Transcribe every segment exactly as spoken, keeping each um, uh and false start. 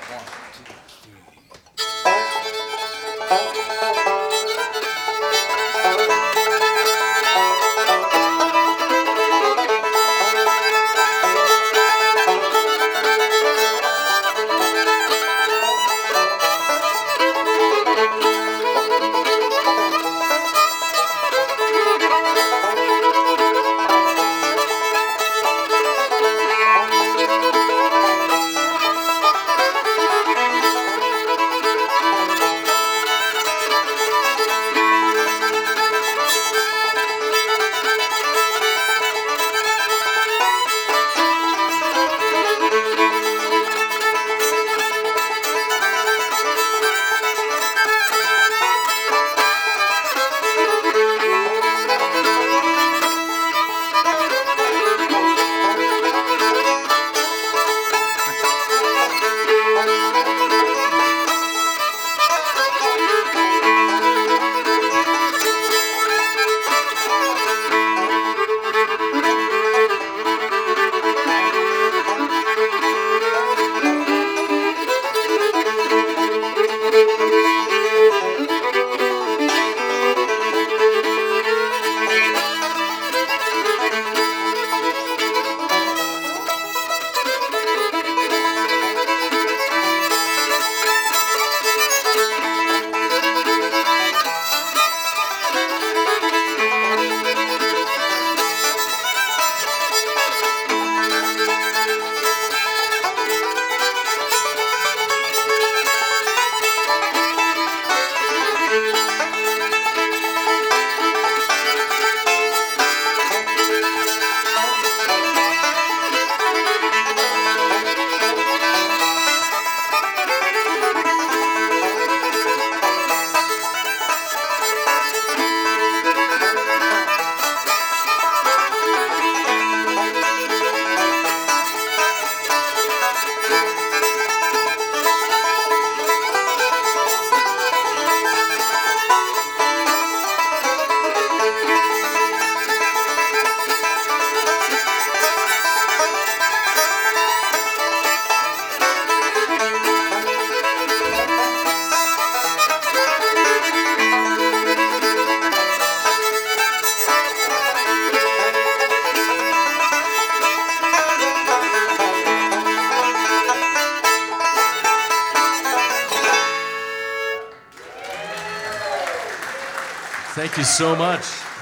Thank you so much.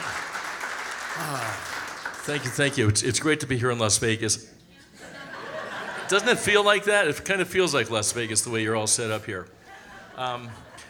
Thank you, thank you. It's, it's great to be here in Las Vegas. Doesn't it feel like that? It kind of feels like Las Vegas the way you're all set up here. Um,